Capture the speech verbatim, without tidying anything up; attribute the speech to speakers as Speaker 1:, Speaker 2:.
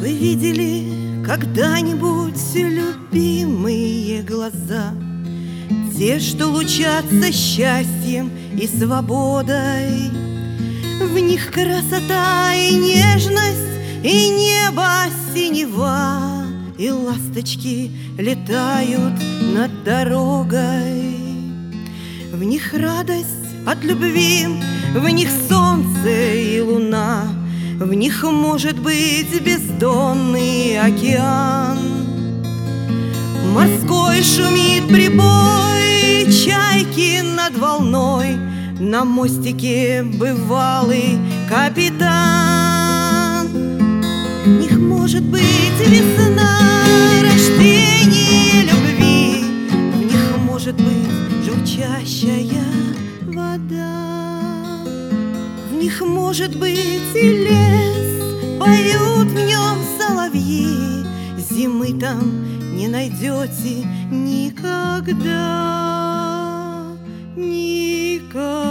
Speaker 1: Вы видели когда-нибудь любимые глаза, те, что лучатся счастьем и свободой? В них красота и нежность, и небо синева, и ласточки летают над дорогой. В них радость от любви, в них солнце и луна, в них может быть бездонный океан. Морской шумит прибой, чайки над волной, на мостике бывалый капитан. В них может быть весна, рождение любви, в них может быть журчащая вода. В них может быть и лес, поют в нем соловьи, зимы там не найдете никогда, никогда.